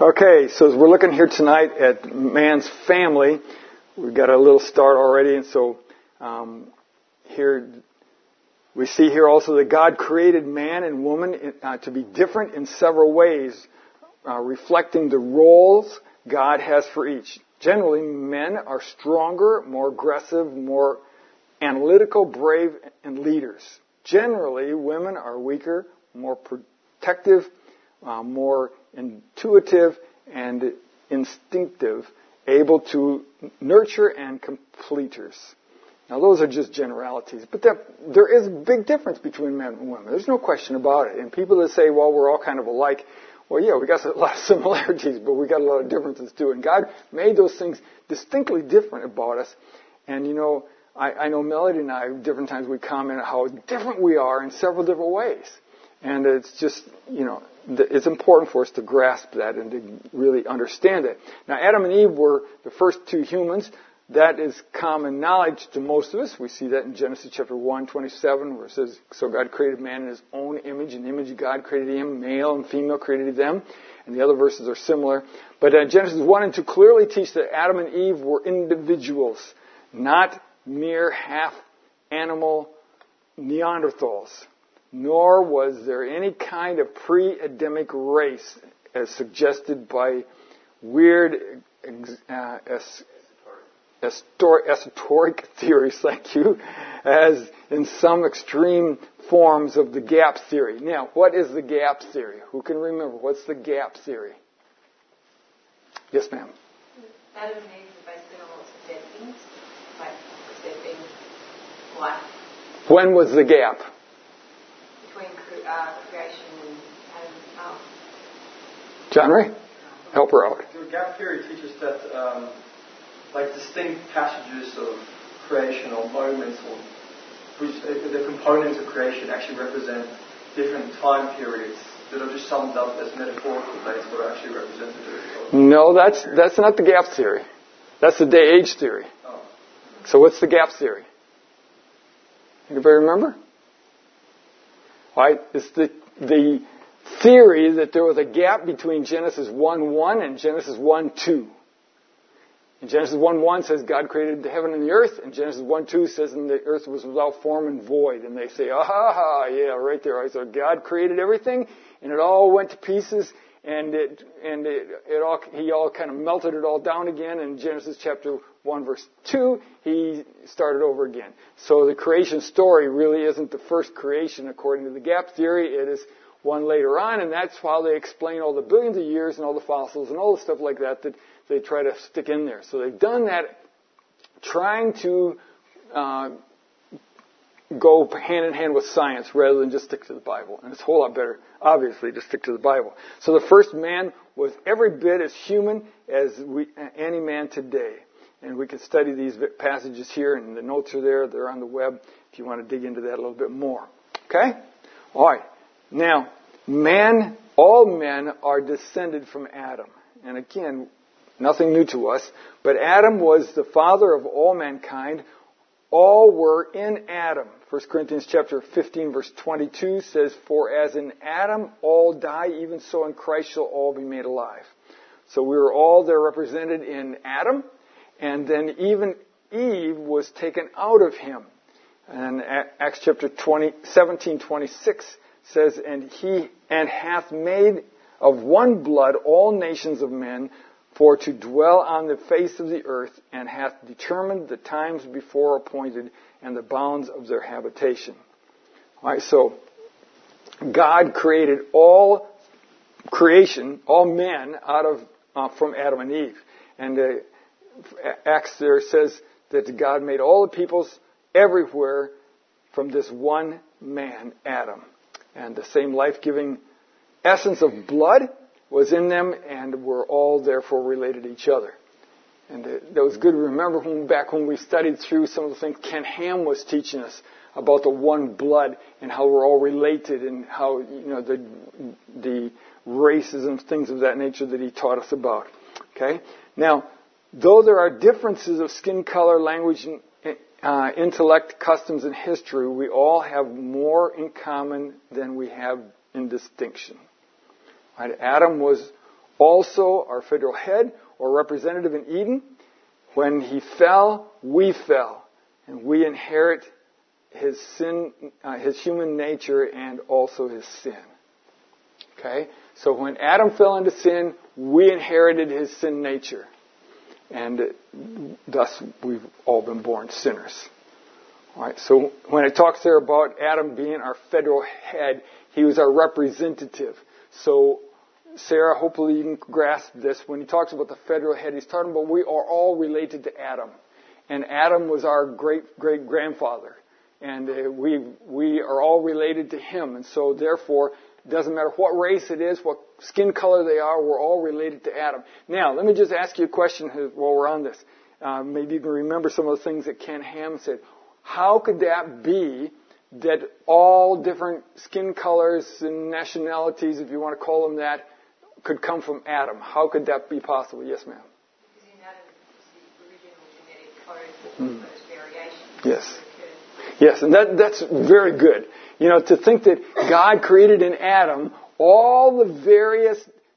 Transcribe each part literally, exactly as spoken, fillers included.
Okay, so as we're looking here tonight at man's family, we've got a little start already, and so um, here we see here also that God created man and woman uh, to be different in several ways, uh, reflecting the roles God has for each. Generally, men are stronger, more aggressive, more analytical, brave, and leaders. Generally, women are weaker, more protective, uh, more intuitive, and instinctive, able to nurture and completers. Now, those are just generalities, but that, there is a big difference between men and women. There's no question about it. And people that say, well, we're all kind of alike, well, yeah, we got a lot of similarities, but we got a lot of differences too. And God made those things distinctly different about us. And, you know, I, I know Melody and I, different times we comment on how different we are in several different ways. And it's just, you know, it's important for us to grasp that and to really understand it. Now, Adam and Eve were the first two humans. That is common knowledge to most of us. We see that in Genesis chapter one, twenty-seven, where it says, so God created man in his own image. In the image of God created him, male and female created them. And the other verses are similar. But uh, Genesis one and two clearly teach that Adam and Eve were individuals, not mere half-animal Neanderthals. Nor was there any kind of pre-Adamic race as suggested by weird uh, es- estor- esoteric theories, thank you, as in some extreme forms of the gap theory. Now, what is the gap theory? Who can remember? What's the gap theory? Yes, ma'am. Adam and Eve are basically on lots of dead things, like there being life. When was the gap? Between uh, creation and Adam's mouth. John Ray, help her out. The gap theory teaches that um, like distinct passages of creation or moments or which, uh, the components of creation actually represent different time periods that are just summed up as metaphorical dates but are actually representative. No, that's that's not the gap theory. That's the day-age theory. Oh. So what's the gap theory? Anybody remember? Right? It's the, the theory that there was a gap between Genesis one one and Genesis one two. And Genesis one one says God created the heaven and the earth, and Genesis one two says and the earth was without form and void. And they say, ah ha ha, yeah, right there. Right? So God created everything, and it all went to pieces, and it and it, it all he all kind of melted it all down again. In Genesis chapter one verse two, he started over again. So the creation story really isn't the first creation according to the gap theory. It is one later on, and that's how they explain all the billions of years and all the fossils and all the stuff like that that they try to stick in there. So they've done that trying to uh, go hand in hand with science rather than just stick to the Bible. And it's a whole lot better, obviously, to stick to the Bible. So the first man was every bit as human as we, any man today. And we can study these passages here, and the notes are there. They're on the web if you want to dig into that a little bit more. Okay? All right. Now, man, all men are descended from Adam. And again, nothing new to us. But Adam was the father of all mankind. All were in Adam. First Corinthians chapter fifteen, verse twenty-two says, for as in Adam all die, even so in Christ shall all be made alive. So we were all there represented in Adam. And then even Eve was taken out of him. And Acts chapter twenty, seventeen, twenty-six says, and he and hath made of one blood all nations of men for to dwell on the face of the earth, and hath determined the times before appointed and the bounds of their habitation. All right, so God created all creation, all men out of uh, from Adam and Eve. And uh, Acts there says that God made all the peoples everywhere from this one man, Adam. And the same life-giving essence of blood was in them, and were all therefore related to each other. And it, that was good to remember when, back when we studied through some of the things Ken Ham was teaching us about the one blood and how we're all related, and how, you know, the the races and things of that nature that he taught us about. Okay? Now, though there are differences of skin color, language, and uh, intellect, customs, and history, we all have more in common than we have in distinction. Right? Adam was also our federal head or representative in Eden. When he fell, we fell, and we inherit his sin, uh, his human nature, and also his sin. Okay? So when Adam fell into sin, we inherited his sin nature. And thus we've all been born sinners. All right, so when it talks there about Adam being our federal head, he was our representative. So, Sarah, hopefully you can grasp this. When he talks about the federal head, he's talking about we are all related to Adam. And Adam was our great-great-grandfather. And uh, we we are all related to him. And so, therefore, it doesn't matter what race it is, what skin color they are, we're all related to Adam. Now, let me just ask you a question while we're on this. Uh, maybe you can remember some of the things that Ken Ham said. How could that be that all different skin colors and nationalities, if you want to call them that, could come from Adam? How could that be possible? Yes, ma'am. Because in Adam, the original genetic code for Mm. those variations. Yes. Yes, and that, that's very good. You know, to think that God created in Adam all the various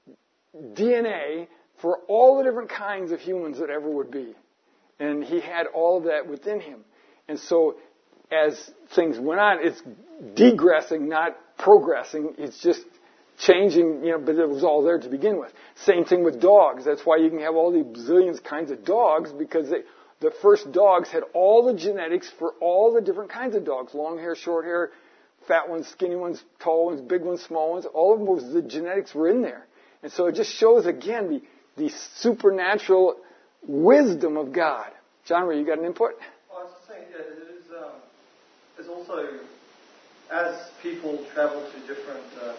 D N A for all the different kinds of humans that ever would be. And he had all of that within him. And so as things went on, it's degressing, not progressing. It's just changing, you know, but it was all there to begin with. Same thing with dogs. That's why you can have all these bazillions kinds of dogs, because they, the first dogs had all the genetics for all the different kinds of dogs. Long hair, short hair, fat ones, skinny ones, tall ones, big ones, small ones. All of them, was, the genetics were in there. And so it just shows, again, the, the supernatural wisdom of God. John Ray, you got an input? Well, I was just saying, yeah, it is, um, it's also, as people travel to different, um,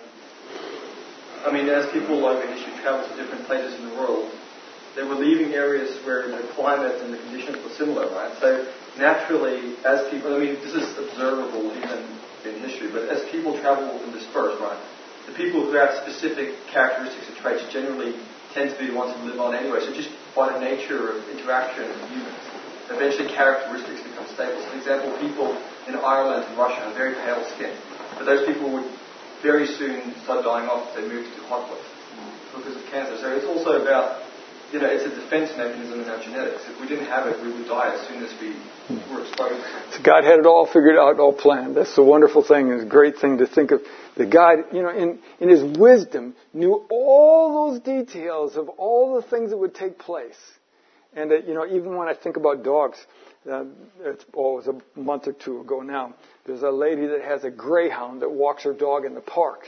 I mean, as people over history travel to different places in the world, they were leaving areas where the climate and the conditions were similar, right? So naturally, as people, I mean, this is observable even in history, but as people travel and disperse, right, the people who have specific characteristics and traits generally tend to be the ones who live on anyway. So just by the nature of interaction with humans, eventually characteristics become stable. So for example, people in Ireland and Russia have very pale skin, but those people would very soon start dying off if they moved to hot places because of cancer. So it's also about, you know, it's a defense mechanism in our genetics. If we didn't have it, we would die as soon as we were exposed. So God had it all figured out, all planned. That's the wonderful thing. It's a great thing to think of. That God, you know, in, in His wisdom, knew all those details of all the things that would take place. And, that, you know, even when I think about dogs, uh, it's, oh, it was a month or two ago now, there's a lady that has a greyhound that walks her dog in the park.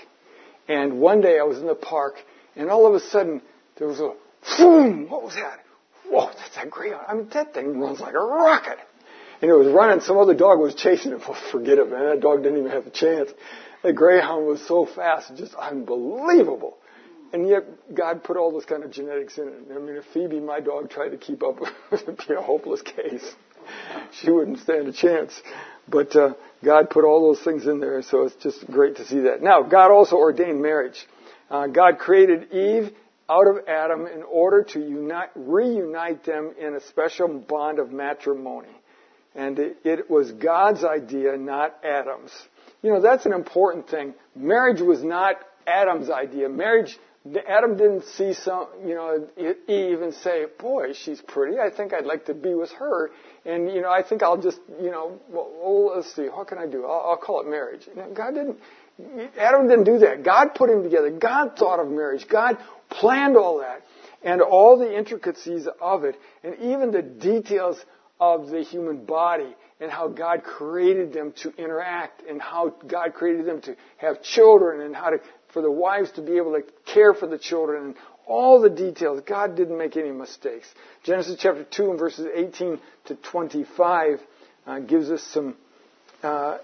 And one day I was in the park, and all of a sudden, there was a boom! What was that? Whoa, that's that greyhound. I mean, that thing runs like a rocket. And it was running. Some other dog was chasing it. Well, forget it, man. That dog didn't even have a chance. The greyhound was so fast, just unbelievable. And yet, God put all this kind of genetics in it. I mean, if Phoebe, my dog, tried to keep up, it would be a hopeless case. She wouldn't stand a chance. But uh, God put all those things in there, so it's just great to see that. Now, God also ordained marriage. Uh, God created Eve out of Adam in order to unite, reunite them in a special bond of matrimony. And it, it was God's idea, not Adam's. You know, that's an important thing. Marriage was not Adam's idea. Marriage, Adam didn't see some, you know, Eve and say, boy, she's pretty. I think I'd like to be with her. And, you know, I think I'll just, you know, well, let's see, what can I do? I'll, I'll call it marriage. You know, God didn't, Adam didn't do that. God put him together. God thought of marriage. God planned all that. And all the intricacies of it. And even the details of the human body and how God created them to interact and how God created them to have children and how to, for the wives to be able to care for the children and all the details. God didn't make any mistakes. Genesis chapter two and verses eighteen to twenty-five uh, gives us some uh,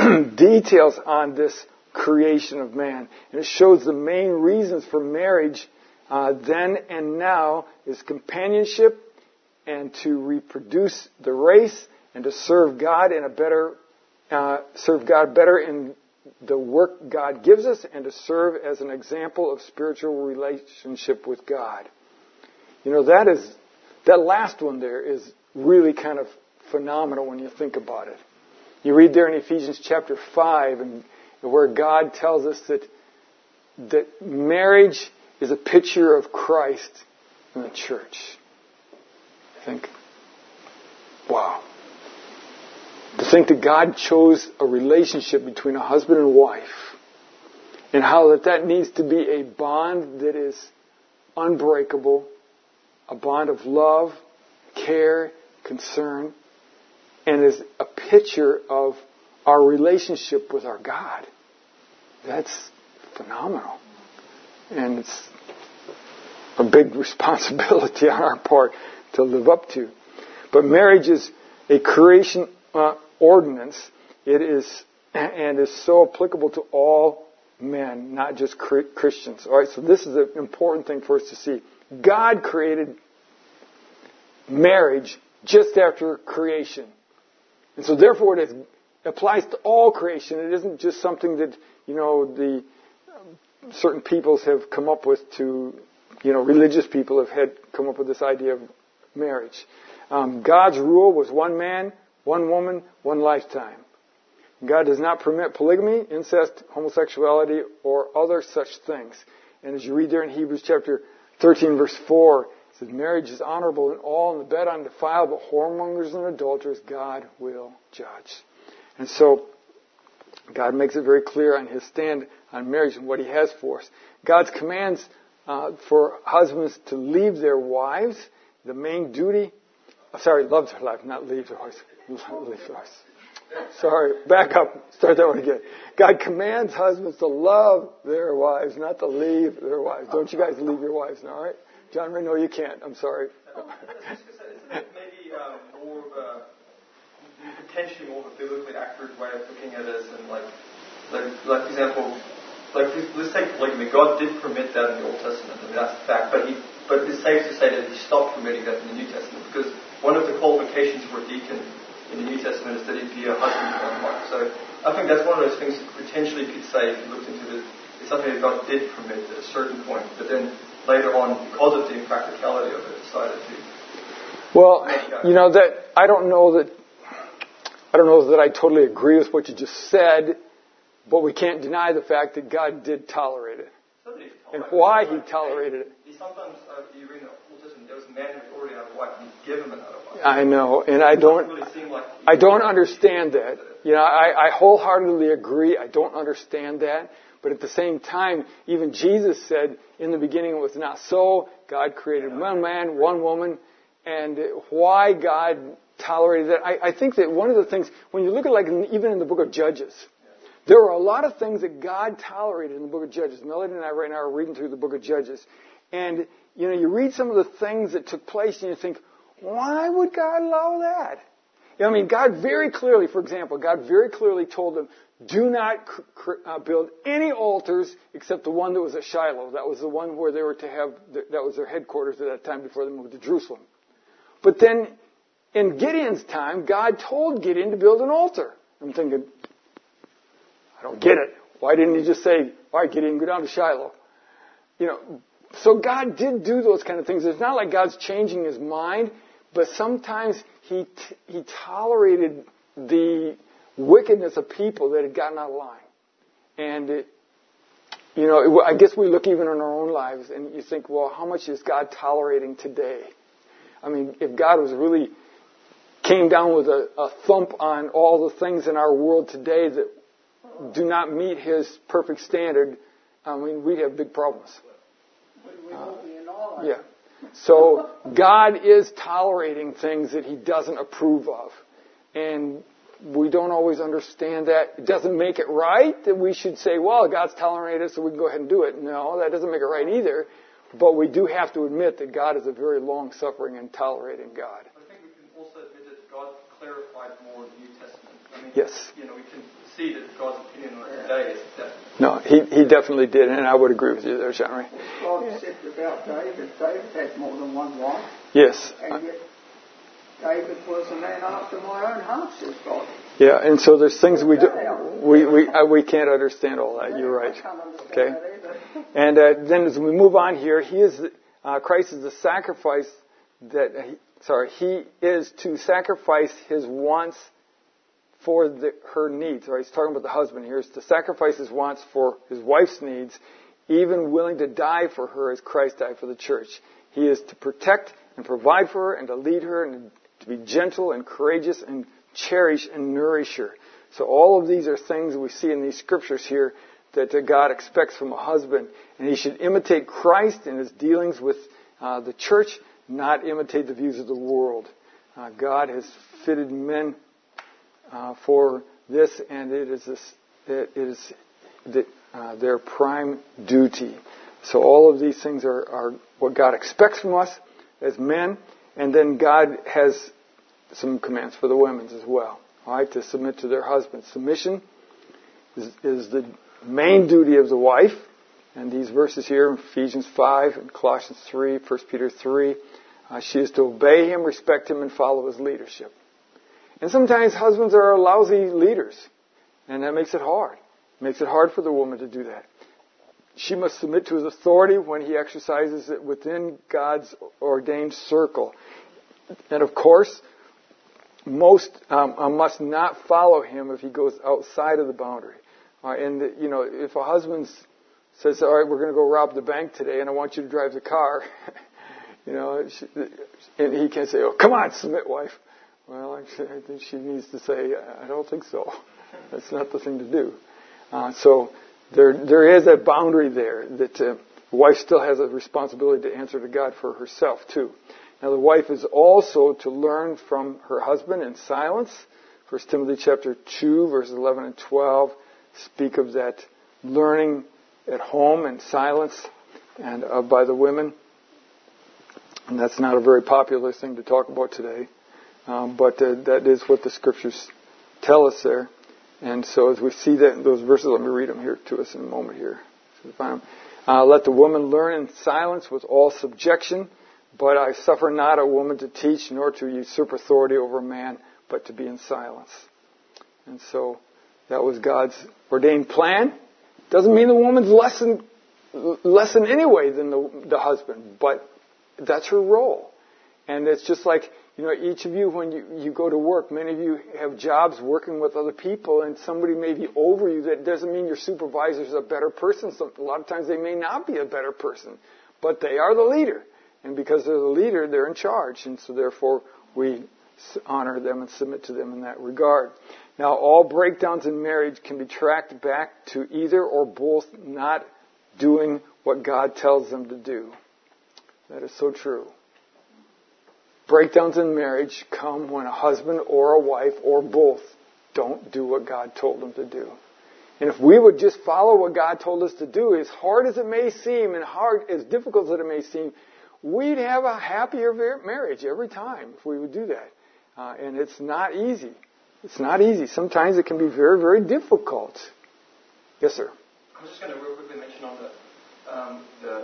details on this creation of man. And it shows the main reasons for marriage uh, then and now is companionship and to reproduce the race and to serve God in a better, uh, serve God better in the work God gives us and to serve as an example of spiritual relationship with God. You know, that is, that last one there is really kind of phenomenal when you think about it. You read there in Ephesians chapter five and where God tells us that, that marriage is a picture of Christ in the church. I think, wow. To think that God chose a relationship between a husband and wife, and how that that needs to be a bond that is unbreakable, a bond of love, care, concern, and is a picture of our relationship with our God. That's phenomenal. And it's a big responsibility on our part to live up to. But marriage is a creation uh, ordinance. It is, and is so applicable to all men, not just Christians. All right, so this is an important thing for us to see. God created marriage just after creation. And so therefore it is, applies to all creation. It isn't just something that, you know, the um, certain peoples have come up with to, you know, religious people have had come up with this idea of marriage. Um, God's rule was one man, one woman, one lifetime. God does not permit polygamy, incest, homosexuality, or other such things. And as you read there in Hebrews chapter thirteen, verse four, it says, marriage is honorable in all, and the bed undefiled, but whoremongers and adulterers God will judge. And so, God makes it very clear on His stand on marriage and what He has for us. God's commands uh, for husbands to leave their wives, the main duty, sorry, love their wife, not leave their wives, leave their wives. Sorry, back up. Start that one again. God commands husbands to love their wives, not to leave their wives. Don't you guys leave your wives now, all right? John Ray, no, you can't. I'm sorry. Maybe um, more of a, potentially more of a biblically accurate way of looking at it, and like, like, like for example, like let's take polygamy. God did permit that in the Old Testament, I mean that's a fact. But he, but it's safe to say that He stopped permitting that in the New Testament, because one of the qualifications for a deacon in the New Testament is that he'd be a husband to one wife. So I think that's one of those things that potentially could say, if you looked into it, it's something that God did permit at a certain point, but then later on, because of the impracticality of it, decided to. Well, you know that I don't know that I don't know that I totally agree with what you just said, but we can't deny the fact that God did tolerate it, and why He tolerated it. He sometimes uh, you read the Old Testament, there was a man who already had a wife, and He gave him another wife. I know, and I don't, I don't understand that. You know, I, I wholeheartedly agree. I don't understand that. But at the same time, even Jesus said, in the beginning it was not so. God created one man, one woman. And why God tolerated that, I, I think that one of the things, when you look at like even in the book of Judges, there are a lot of things that God tolerated in the book of Judges. Melody and I right now are reading through the book of Judges. And, you know, you read some of the things that took place and you think, why would God allow that? I mean, God very clearly, for example, God very clearly told them, do not cr- cr- uh, build any altars except the one that was at Shiloh. That was the one where they were to have, the, that was their headquarters at that time before they moved to Jerusalem. But then, in Gideon's time, God told Gideon to build an altar. I'm thinking, I don't get it. Why didn't He just say, all right, Gideon, go down to Shiloh? You know, so God did do those kind of things. It's not like God's changing His mind, but sometimes He t- He tolerated the wickedness of people that had gotten out of line. And, it, you know, I guess we look even in our own lives and you think, well, how much is God tolerating today? I mean, if God was really came down with a, a thump on all the things in our world today that do not meet His perfect standard, I mean, we'd have big problems. Uh, yeah. So God is tolerating things that He doesn't approve of. And we don't always understand that. It doesn't make it right that we should say, well, God's tolerated it, so we can go ahead and do it. No, that doesn't make it right either. But we do have to admit that God is a very long-suffering and tolerating God. I think we can also admit that God clarified more in the New Testament. I mean, yes. You know, we can see that God's opinion on it today is that. No, he, he definitely did, and I would agree with you there, John Ray. God said about David, David had more than one wife. Yes. And yet David was a man after my own heart, says God. Yeah, and so there's things we do, we we uh, we can't understand all that. You're right. Okay. And uh, then as we move on here, he is uh, Christ is the sacrifice that he, sorry he is to sacrifice His wants for the, her needs. Right? He's talking about the husband here. Is to sacrifice his wants for his wife's needs even willing to die for her as Christ died for the church. He is to protect and provide for her and to lead her and to be gentle and courageous and cherish and nourish her. So all of these are things we see in these scriptures here that God expects from a husband. And he should imitate Christ in his dealings with uh, the church, not imitate the views of the world. Uh, God has fitted men uh, for this, and it is, this, it is the, uh, their prime duty. So all of these things are, are what God expects from us as men. And then God has some commands for the women as well. All right, to submit to their husbands. Submission is, is the main duty of the wife. And these verses here in Ephesians five and Colossians three, First Peter three, uh, she is to obey him, respect him, and follow his leadership. And sometimes husbands are lousy leaders, and that makes it hard. It makes it hard for the woman to do that. She must submit to his authority when he exercises it within God's ordained circle. And of course, most um, uh, must not follow him if he goes outside of the boundary. Uh, and, the, you know, if a husband says, all right, we're going to go rob the bank today, and I want you to drive the car, you know, she, and he can't say, oh, come on, submit, wife. Well, I think she needs to say, I don't think so. That's not the thing to do. Uh, so there, there is a boundary there that uh, the wife still has a responsibility to answer to God for herself, too. Now, the wife is also to learn from her husband in silence. First Timothy chapter two, verses eleven and twelve speak of that learning at home in silence and uh, by the women. And that's not a very popular thing to talk about today. Um, but uh, that is what the scriptures tell us there. And so as we see that those verses, let me read them here to us in a moment here. So find them. Uh, Let the woman learn in silence with all subjection. But I suffer not a woman to teach, nor to usurp authority over a man, but to be in silence. And so that was God's ordained plan. Doesn't mean the woman's less than, less than anyway than the, the husband, but that's her role. And it's just like, you know, each of you, when you, you go to work, many of you have jobs working with other people, and somebody may be over you. That doesn't mean your supervisor is a better person. So a lot of times they may not be a better person, but they are the leader. And because they're the leader, they're in charge. And so therefore, we honor them and submit to them in that regard. Now, all breakdowns in marriage can be tracked back to either or both not doing what God tells them to do. That is so true. Breakdowns in marriage come when a husband or a wife or both don't do what God told them to do. And if we would just follow what God told us to do, as hard as it may seem and hard, as difficult as it may seem, we'd have a happier marriage every time if we would do that. Uh, and it's not easy. It's not easy. Sometimes it can be very, very difficult. Yes, sir? I was just going to real quickly mention on the, um, the,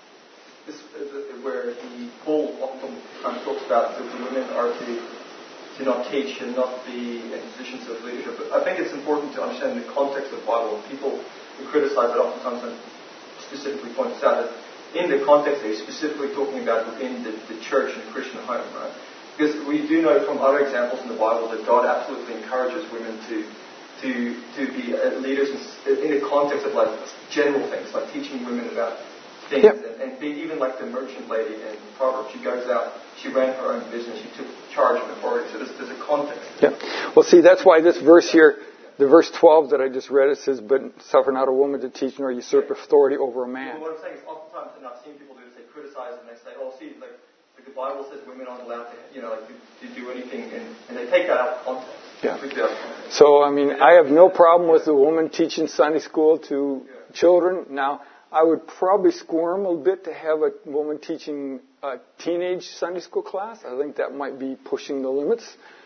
this, the where the Paul often um, talks about that the women are to, to not teach and not be in positions of leadership. But I think it's important to understand the context of the Bible. People who criticize it oftentimes and specifically point this out that in the context, they're specifically talking about within the, the church and the Christian home, right? Because we do know from other examples in the Bible that God absolutely encourages women to to to be leaders in, in the context of like general things, like teaching women about things, yep. and, and being even like the merchant lady in Proverbs. She goes out, she ran her own business, she took charge of authority. So there's, there's a context. Yeah. Well, see, that's why this verse here, the verse twelve that I just read, it says, "But suffer not a woman to teach, nor usurp yeah. authority over a man." Well, what I'm saying is, oftentimes, and I've seen people do this, they criticize and they say, "Oh, see, like, like the Bible says women aren't allowed to, you know, like to, to do anything," and, and they take that out of context. Yeah. So, I mean, I have no problem with a woman teaching Sunday school to yeah. children. Now, I would probably squirm a little bit to have a woman teaching a teenage Sunday school class. I think that might be pushing the limits.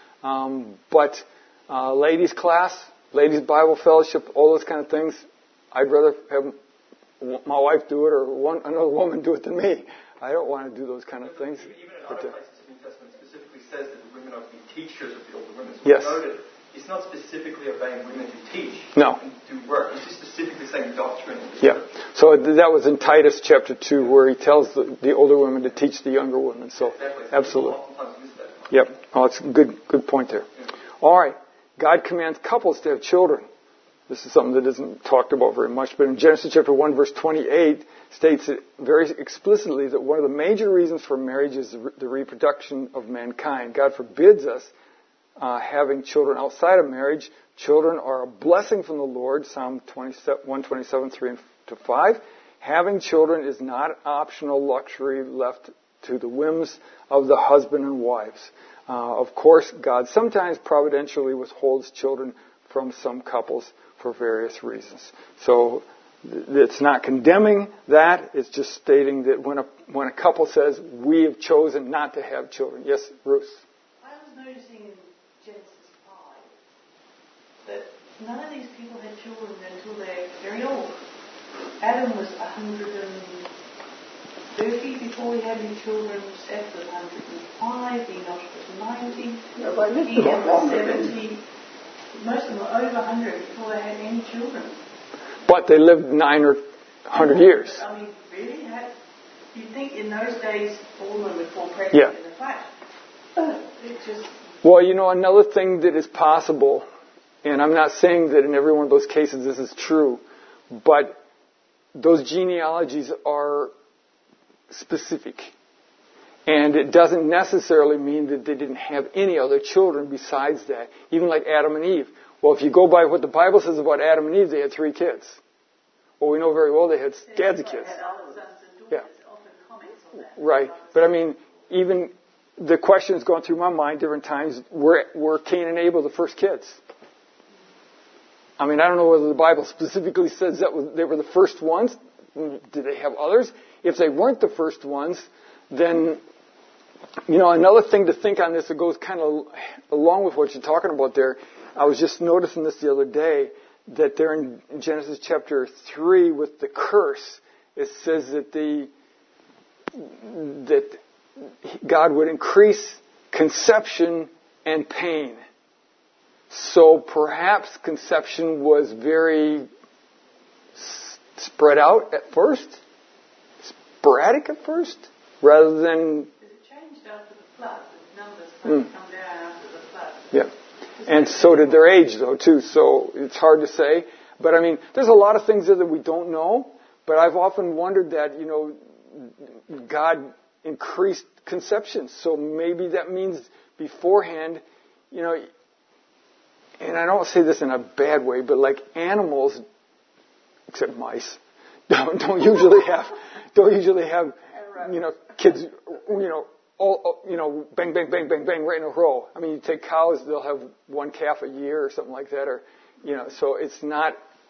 Um, but uh, ladies' class, ladies' Bible fellowship, all those kind of things, I'd rather have my wife do it or one, another woman do it than me. I don't want to do those kind of things. Even in other places, the New Testament specifically says that the women are to be teachers of the older women. So yes. Noted, it's not specifically obeying women to teach. No. And do work. It's just specifically saying doctrine. Yeah. So that was in Titus chapter two, where he tells the, the older women to teach the younger women. So exactly. absolutely. Yep. Oh, it's a good good point there. Yeah. All right. God commands couples to have children. This is something that isn't talked about very much, but in Genesis chapter one, verse twenty-eight, states it very explicitly that one of the major reasons for marriage is the, re- the reproduction of mankind. God forbids us uh, having children outside of marriage. Children are a blessing from the Lord, Psalm one twenty-seven, three to five. Having children is not an optional luxury left to the whims of the husband and wives. Uh, of course, God sometimes providentially withholds children from some couples for various reasons. So it's not condemning that. It's just stating that when a when a couple says, we have chosen not to have children. Yes, Ruth? I was noticing in Genesis five that none of these people had children until they're very old. Adam was one hundred thirty before he had any children. Seth was one hundred five. Enosh was ninety. Nobody Enoch was seventy. Most of them were over one hundred before they had any children. But they lived nine or one hundred years. I mean, really? Had, you'd think in those days all women would fall pregnant Yeah. in the flat. It just... Well, you know, another thing that is possible, and I'm not saying that in every one of those cases this is true, but those genealogies are specific. And it doesn't necessarily mean that they didn't have any other children besides that, even like Adam and Eve. Well, if you go by what the Bible says about Adam and Eve, they had three kids. Well, we know very well they had scads of kids. Yeah. Right. But I mean, even the questions going through my mind different times, were, were Cain and Abel the first kids? I mean, I don't know whether the Bible specifically says that was, they were the first ones. Did they have others? If they weren't the first ones, then, you know, another thing to think on this that goes kind of along with what you're talking about there, I was just noticing this the other day, that there in Genesis chapter three with the curse, it says that the that God would increase conception and pain. So perhaps conception was very spread out at first, sporadic at first, rather than... It changed after the flood. The numbers started to come down after the flood. Yeah. And so did their age, though, too. So it's hard to say. But, I mean, there's a lot of things there that we don't know. But I've often wondered that, you know, God increased conception. So maybe that means beforehand, you know, and I don't say this in a bad way, but like animals, except mice, don't, don't usually have, don't usually have, you know, kids, you know, all, you know, bang, bang, bang, bang, bang, right in a row. I mean, you take cows, they'll have one calf a year or something like that, or, you know, so it's not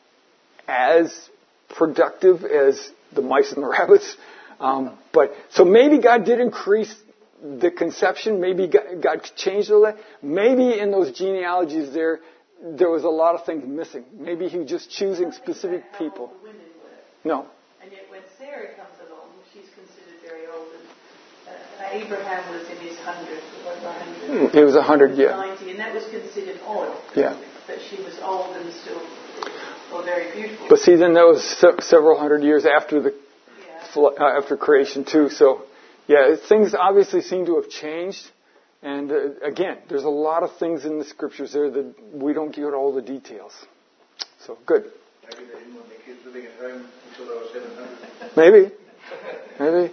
as productive as the mice and the rabbits. Um, but, so maybe God did increase the conception. Maybe God, God changed all that. Maybe in those genealogies there, there was a lot of things missing. Maybe he was just choosing specific people. No. And yet when Sarah comes along, she's considered very old. And, uh, Abraham was in his hundreds, or one hundred. He was a hundred, yeah. ninety, and that was considered odd. Yeah. But she was old and still, or very beautiful. But see, then that was se- several hundred years after the Yeah. fl- uh, after creation too. So, yeah, things obviously seem to have changed. And uh, again, there's a lot of things in the scriptures there that we don't get all the details. So, good. Maybe they didn't want their kids living at home until they were seven hundred. Maybe. Maybe.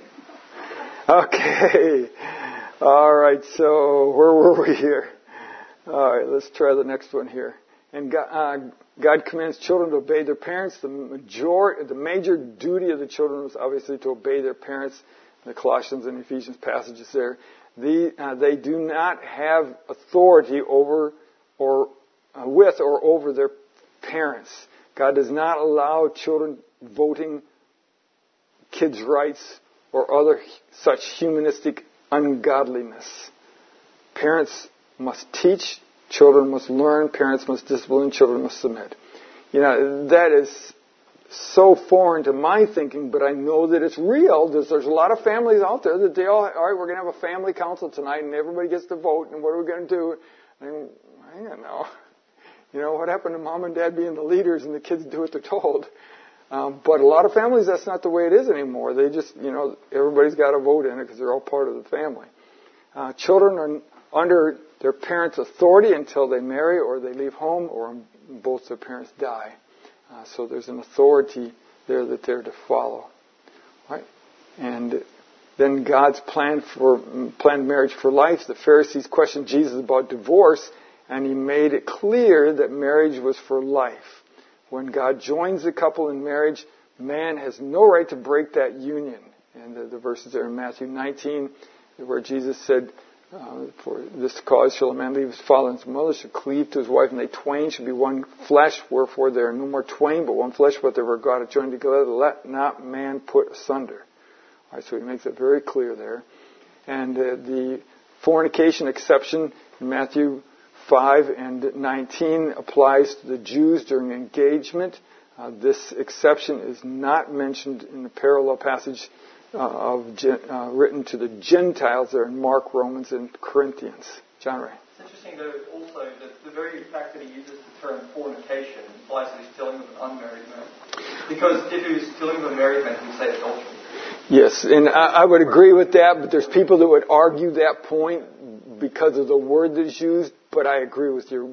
Okay. All right, so where were we here? All right, let's try the next one here. And God, uh, God commands children to obey their parents. The major, the major duty of the children was obviously to obey their parents. The Colossians and Ephesians passages there. The, uh, they do not have authority over or uh, with or over their parents. God does not allow children voting, kids' rights, or other such humanistic ungodliness. Parents must teach, children must learn, parents must discipline, children must submit. You know, that is so foreign to my thinking, but I know that it's real. There's, there's a lot of families out there that they all, all right, we're going to have a family council tonight, and everybody gets to vote, and what are we going to do? And I don't know. You know, what happened to mom and dad being the leaders and the kids do what they're told? Um, but a lot of families, that's not the way it is anymore. They just, you know, everybody's got a vote in it because they're all part of the family. Uh, children are under their parents' authority until they marry or they leave home or both their parents die. Uh, so there's an authority there that they're to follow. Right? And then God's plan for planned marriage for life. The Pharisees questioned Jesus about divorce, and he made it clear that marriage was for life. When God joins a couple in marriage, man has no right to break that union. And the, the verses are in Matthew nineteen, where Jesus said, uh, for this cause shall a man leave his father and his mother, shall cleave to his wife, and they twain shall be one flesh. Wherefore there are no more twain, but one flesh. Whatever God hath joined together, let not man put asunder. All right, so he makes it very clear there. And uh, the fornication exception in Matthew five and nineteen applies to the Jews during engagement. Uh, this exception is not mentioned in the parallel passage uh, of uh, written to the Gentiles there in Mark, Romans, and Corinthians. John Ray. It's interesting, though, also that the very fact that he uses the term fornication implies that he's dealing with an unmarried man. Because if he was dealing with a married man, he would say adultery. Yes, and I, I would agree with that, but there's people that would argue that point because of the word that's used, but I agree with your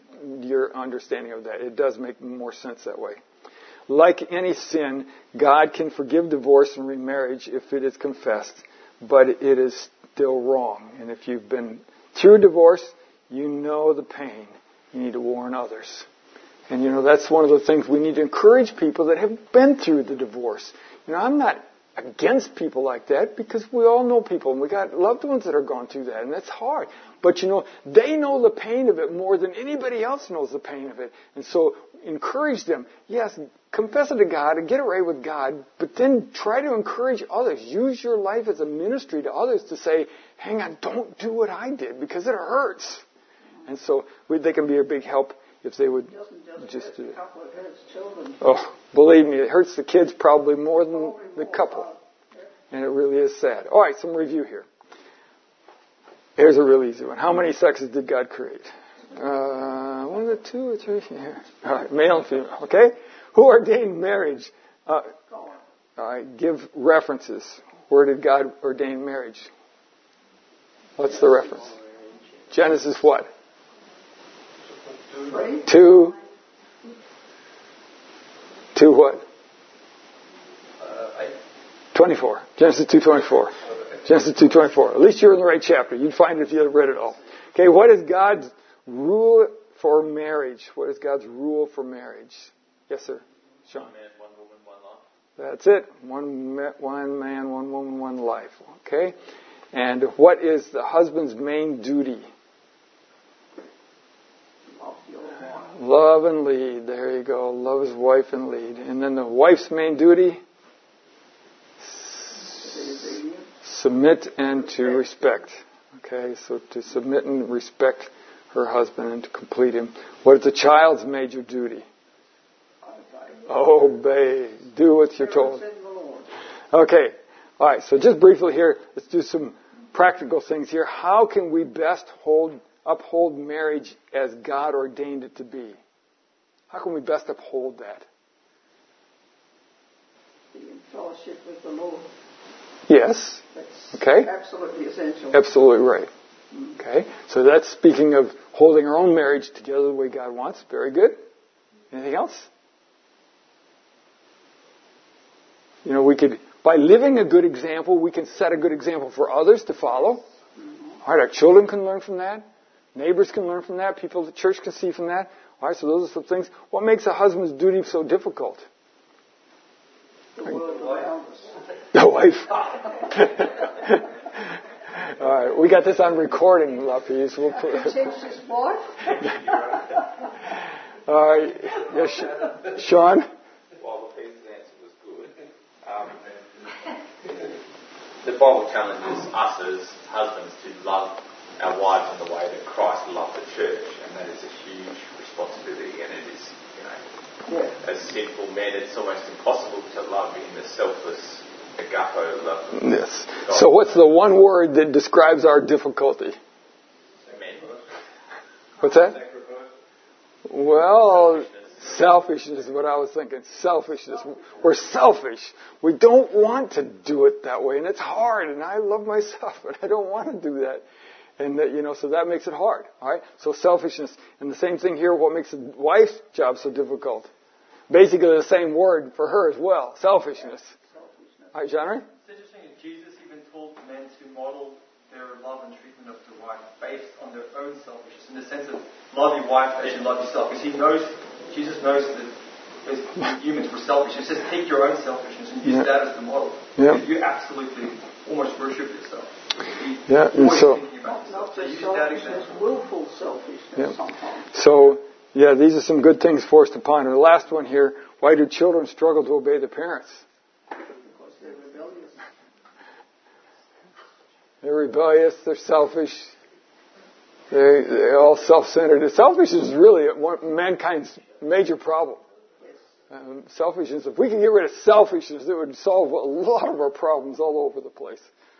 your understanding of that. It does make more sense that way. Like any sin, God can forgive divorce and remarriage if it is confessed, but it is still wrong. And if you've been through divorce, you know the pain. You need to warn others. And, you know, that's one of the things we need to encourage people that have been through the divorce. You know, I'm not against people like that because we all know people and we got loved ones that are going through that, and that's hard. But, you know, they know the pain of it more than anybody else knows the pain of it. And so encourage them. Yes, confess it to God and get it right with God, but then try to encourage others. Use your life as a ministry to others to say, hang on, don't do what I did because it hurts. And so we, they can be a big help if they would just do it. Oh, believe me, it hurts the kids probably more than the couple. And it really is sad. All right, some review here. Here's a real easy one. How many sexes did God create? Uh, one or two or three? Yeah. All right, male and female. Okay? Who ordained marriage? Uh, all right, give references. Where did God ordain marriage? What's the reference? Genesis what? Two. Two what? Uh, twenty-four. Genesis two twenty-four. Genesis two twenty-four. At least you're in the right chapter. You'd find it if you had read it all. Okay, what is God's rule for marriage? What is God's rule for marriage? Yes, sir. Sean. One man, one woman, one life. That's it. One, one man, one woman, one life. Okay? And what is the husband's main duty? Love and lead. There you go. Love his wife and lead. And then the wife's main duty? Submit and to respect. Okay, so to submit and respect her husband and to complete him. What is the child's major duty? Obey. Do what you're told. Okay. All right, so just briefly here, let's do some practical things here. How can we best hold uphold marriage as God ordained it to be? How can we best uphold that? Be in fellowship with the Lord. Yes. That's okay. Absolutely essential. Absolutely right. Okay. So that's speaking of holding our own marriage together the way God wants. Very good. Anything else? You know, we could, by living a good example, we can set a good example for others to follow. Mm-hmm. All right, our children can learn from that. Neighbors can learn from that. People at the church can see from that. All right, so those are some things. What makes a husband's duty so difficult? The world around us. The wife. All right, we got this on recording, Lapis. We'll put Change his wife. All right, yes, Sean. Well, Lapis' answer was good. Um, the Bible challenges us as husbands to love our wives in the way that Christ loved the church, and that is a huge responsibility, and it is, you know, yeah. As sinful men, it's almost impossible to love in the selfless agape love. Yes. God. So what's the one word that describes our difficulty? Men. What's that? Well, selfishness is what I was thinking. Selfishness. We're selfish. We don't want to do it that way, and it's hard, and I love myself, but I don't want to do that. And that, you know, so that makes it hard. All right. So selfishness, and the same thing here. What makes a wife's job so difficult? Basically, the same word for her as well. Selfishness. All right, John. It's interesting that Jesus even told men to model their love and treatment of the wife based on their own selfishness, in the sense of love your wife as you love yourself, because he knows, Jesus knows that as humans we're selfish. He says take your own selfishness and use yeah. that as the model. Yeah. You absolutely almost worship yourself. Yeah, and so not, not just selfishness, willful selfishness yeah. sometimes. So yeah, these are some good things for us to ponder. The last one here: why do children struggle to obey their parents? Because they're rebellious. They're rebellious. They're selfish. They, they're all self-centered. Selfishness is really one, mankind's major problem. Um, selfishness. If we could get rid of selfishness, it would solve a lot of our problems all over the place.